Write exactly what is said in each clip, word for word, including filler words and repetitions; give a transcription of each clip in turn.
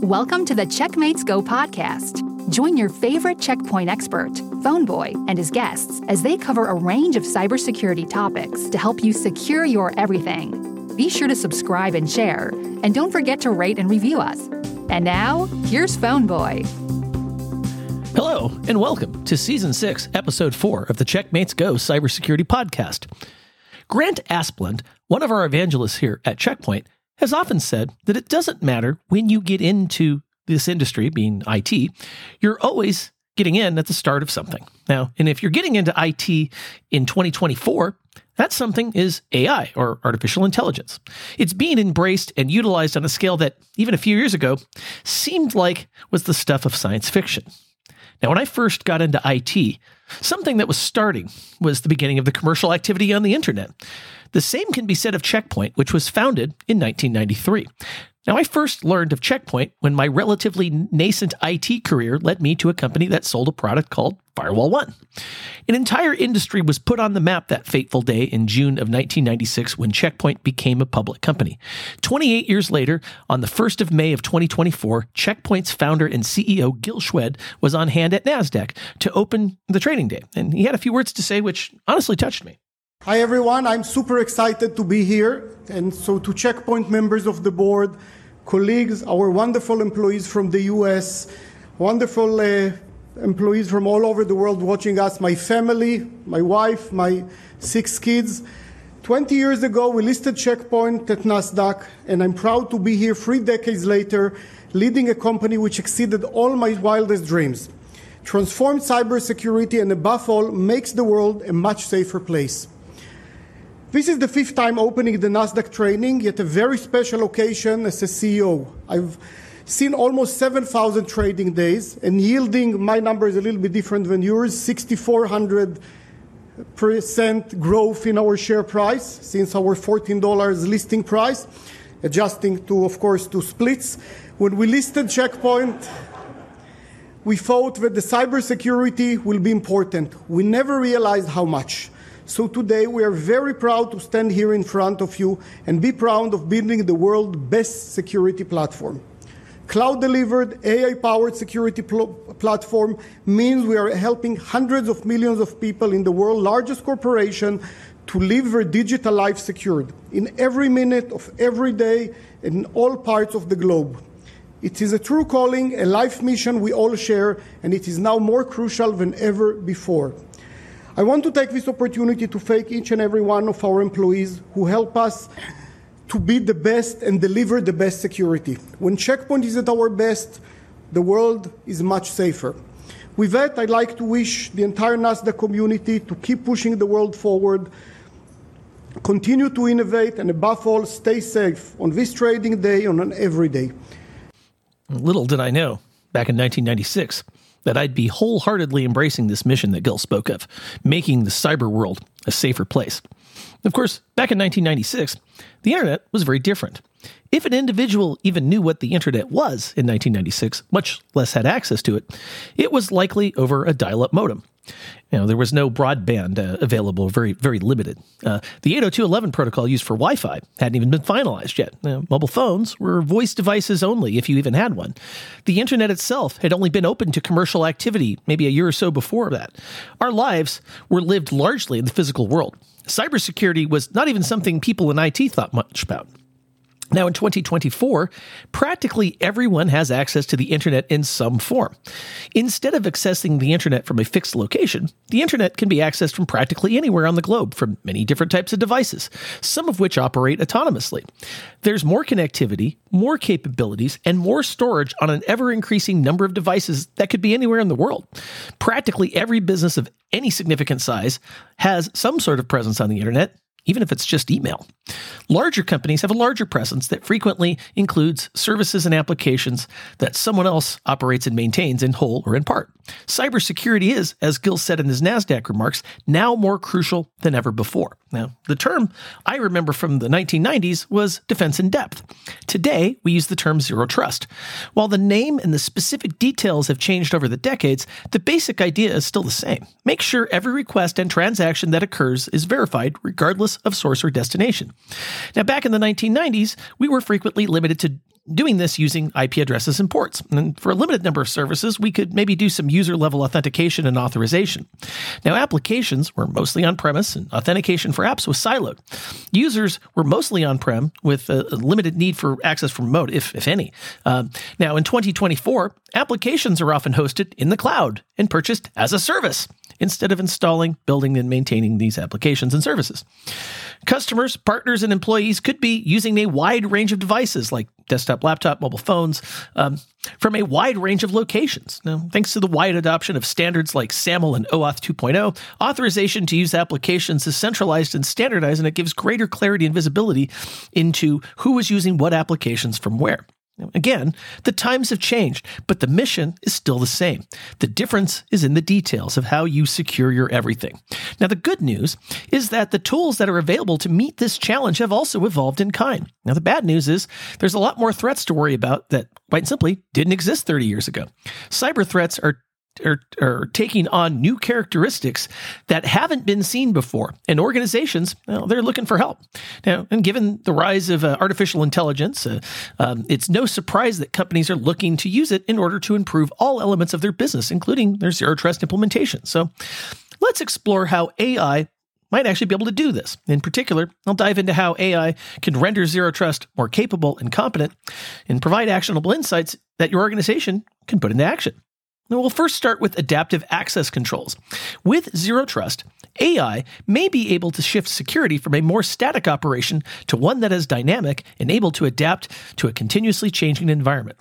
Welcome to the Checkmates Go podcast. Join your favorite Checkpoint expert, Phoneboy, and his guests as they cover a range of cybersecurity topics to help you secure your everything. Be sure to subscribe and share, and don't forget to rate and review us. And now, here's Phoneboy. Hello, and welcome to Season six, Episode four of the Checkmates Go Cybersecurity Podcast. Grant Asplund, one of our evangelists here at Checkpoint, has often said that it doesn't matter when you get into this industry, being I T, you're always getting in at the start of something. Now, and if you're getting into I T in twenty twenty-four, that something is A I, or artificial intelligence. It's being embraced and utilized on a scale that, even a few years ago, seemed like was the stuff of science fiction. Now, when I first got into I T, something that was starting was the beginning of the commercial activity on the internet. The same can be said of Checkpoint, which was founded in nineteen ninety-three. Now, I first learned of Checkpoint when my relatively nascent I T career led me to a company that sold a product called Firewall One. An entire industry was put on the map that fateful day in June of nineteen ninety-six when Checkpoint became a public company. twenty-eight years later, on the first of May of twenty twenty-four, Checkpoint's founder and C E O Gil Shwed was on hand at NASDAQ to open the trading day, and he had a few words to say which honestly touched me. Hi everyone, I'm super excited to be here, and so to Checkpoint members of the board, colleagues, our wonderful employees from the U S, wonderful uh, employees from all over the world watching us, my family, my wife, my six kids. twenty years ago, we listed Checkpoint at NASDAQ, and I'm proud to be here three decades later, leading a company which exceeded all my wildest dreams, transformed cybersecurity, and above all, makes the world a much safer place. This is the fifth time opening the NASDAQ training, yet a very special occasion as a C E O. I've seen almost seven thousand trading days, and yielding, my number is a little bit different than yours, six thousand four hundred percent growth in our share price since our fourteen dollars listing price, adjusting to, of course, to splits. When we listed Checkpoint, we thought that the cybersecurity will be important. We never realized how much. So today we are very proud to stand here in front of you and be proud of building the world's best security platform. Cloud-delivered, A I-powered security pl- platform means we are helping hundreds of millions of people in the world's largest corporation to live their digital life secured in every minute of every day in all parts of the globe. It is a true calling, a life mission we all share, and it is now more crucial than ever before. I want to take this opportunity to thank each and every one of our employees who help us to be the best and deliver the best security. When Checkpoint is at our best, the world is much safer. With that, I'd like to wish the entire NASDAQ community to keep pushing the world forward, continue to innovate, and above all, stay safe on this trading day and on every day. Little did I know, back in nineteen ninety-six, that I'd be wholeheartedly embracing this mission that Gil spoke of, making the cyber world a safer place. Of course, back in nineteen ninety-six, the internet was very different. If an individual even knew what the internet was in nineteen ninety-six, much less had access to it, it was likely over a dial-up modem. You know, there was no broadband uh, available, very, very limited. Uh, the eight oh two dot eleven protocol used for Wi-Fi hadn't even been finalized yet. Uh, mobile phones were voice devices only, if you even had one. The internet itself had only been open to commercial activity maybe a year or so before that. Our lives were lived largely in the physical world. Cybersecurity was not even something people in I T thought much about. Now, in twenty twenty-four, practically everyone has access to the internet in some form. Instead of accessing the internet from a fixed location, the internet can be accessed from practically anywhere on the globe from many different types of devices, some of which operate autonomously. There's more connectivity, more capabilities, and more storage on an ever-increasing number of devices that could be anywhere in the world. Practically every business of any significant size has some sort of presence on the internet, even if it's just email. Larger companies have a larger presence that frequently includes services and applications that someone else operates and maintains in whole or in part. Cybersecurity is, as Gil said in his NASDAQ remarks, now more crucial than ever before. Now, the term I remember from the nineteen nineties was defense in depth. Today, we use the term zero trust. While the name and the specific details have changed over the decades, the basic idea is still the same. Make sure every request and transaction that occurs is verified regardless of source or destination. Now, back in the nineteen nineties, we were frequently limited to doing this using I P addresses and ports. And for a limited number of services, we could maybe do some user-level authentication and authorization. Now, applications were mostly on-premise, and authentication for apps was siloed. Users were mostly on-prem with a limited need for access from remote, if, if any. Um, now, in twenty twenty-four, applications are often hosted in the cloud and purchased as a service, instead of installing, building, and maintaining these applications and services. Customers, partners, and employees could be using a wide range of devices like desktop, laptop, mobile phones, um, from a wide range of locations. Now, thanks to the wide adoption of standards like SAML and OAuth two point oh, authorization to use applications is centralized and standardized, and it gives greater clarity and visibility into who is using what applications from where. Again, the times have changed, but the mission is still the same. The difference is in the details of how you secure your everything. Now, the good news is that the tools that are available to meet this challenge have also evolved in kind. Now, the bad news is there's a lot more threats to worry about that, quite simply, didn't exist thirty years ago. Cyber threats are Are, are taking on new characteristics that haven't been seen before. And organizations, well, they're looking for help. Now, and given the rise of uh, artificial intelligence, uh, um, it's no surprise that companies are looking to use it in order to improve all elements of their business, including their zero trust implementation. So let's explore how A I might actually be able to do this. In particular, I'll dive into how A I can render zero trust more capable and competent and provide actionable insights that your organization can put into action. Now, we'll first start with adaptive access controls. With Zero Trust, A I may be able to shift security from a more static operation to one that is dynamic and able to adapt to a continuously changing environment.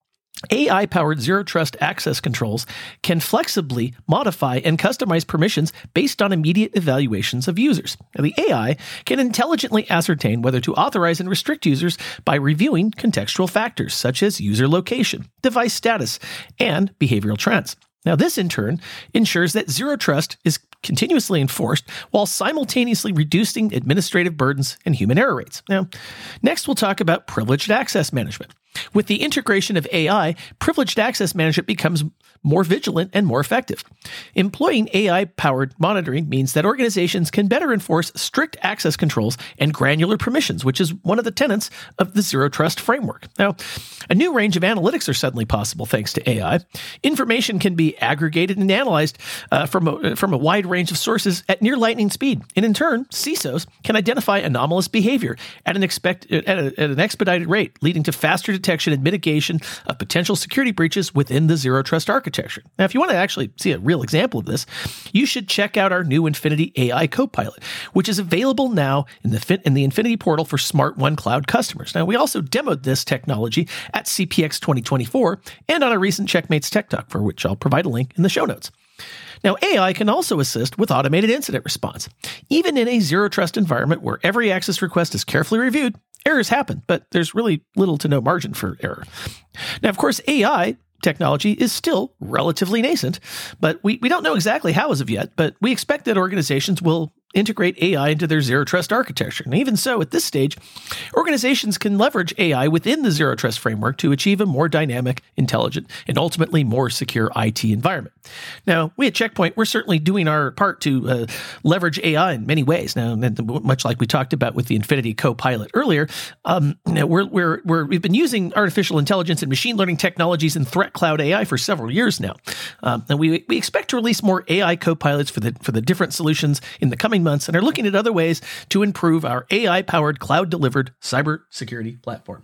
A I-powered Zero Trust access controls can flexibly modify and customize permissions based on immediate evaluations of users. Now, the A I can intelligently ascertain whether to authorize and restrict users by reviewing contextual factors such as user location, device status, and behavioral trends. Now, this in turn ensures that Zero Trust is continuously enforced while simultaneously reducing administrative burdens and human error rates. Now, next we'll talk about privileged access management. With the integration of A I, privileged access management becomes more vigilant and more effective. Employing A I-powered monitoring means that organizations can better enforce strict access controls and granular permissions, which is one of the tenets of the Zero Trust framework. Now, a new range of analytics are suddenly possible thanks to A I. Information can be aggregated and analyzed uh, from, a, from a wide range of sources at near lightning speed. And in turn, C I S Os can identify anomalous behavior at an, expect, at, a, at an expedited rate, leading to faster detection and mitigation of potential security breaches within the Zero Trust architecture. Now, if you want to actually see a real example of this, you should check out our new Infinity A I Copilot, which is available now in the in the Infinity portal for Smart One Cloud customers. Now, we also demoed this technology at C P X twenty twenty-four and on a recent Checkmates Tech Talk, for which I'll provide a link in the show notes. Now, A I can also assist with automated incident response. Even in a Zero Trust environment where every access request is carefully reviewed, errors happen, but there's really little to no margin for error. Now, of course, A I technology is still relatively nascent, but we, we don't know exactly how as of yet, but we expect that organizations will integrate A I into their Zero Trust architecture. And even so, at this stage, organizations can leverage A I within the Zero Trust framework to achieve a more dynamic, intelligent, and ultimately more secure I T environment. Now, we at Checkpoint, we're certainly doing our part to uh, leverage A I in many ways. Now, much like we talked about with the Infinity Copilot earlier, um, you know, we're, we're, we're, we've been using artificial intelligence and machine learning technologies in Threat Cloud A I for several years now. Um, and we, we expect to release more A I copilots for the, for the different solutions in the coming months and are looking at other ways to improve our A I-powered, cloud-delivered cybersecurity platform.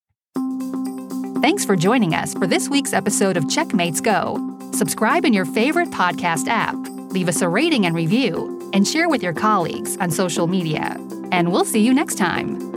Thanks for joining us for this week's episode of Checkmates Go. Subscribe in your favorite podcast app, leave us a rating and review, and share with your colleagues on social media. And we'll see you next time.